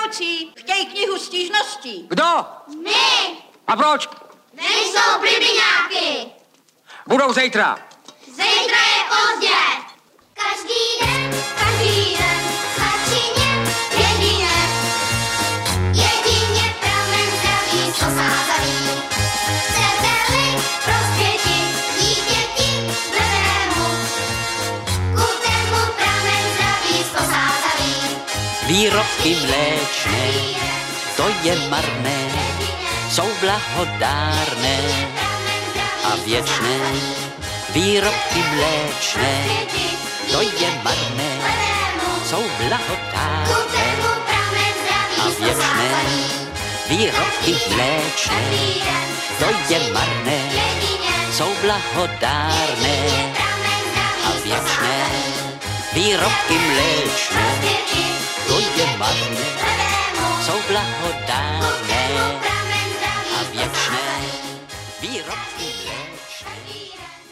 nemocí chtějí knihu stížností. Kdo? My! A proč? Nejsou blibiňáky! Budou zítra. Zítra je pozdě! Každý den, sladčině, jedině pramen zdraví, co sázaví. Chcete-li prospěti dítěti bledému, ku pramen zdraví, co sázaví. Výrobky mléčné, to je marné, jsou blahodárné a věčné. Výrobky mléčné, to je marné, jsou blahodárné a věčné. Výrobky mléčné, to je marné, jsou blahodárné a věčné. Výrobky mléčné, to je marné, jsou blahodárné a věčné. Výrobky mléčné.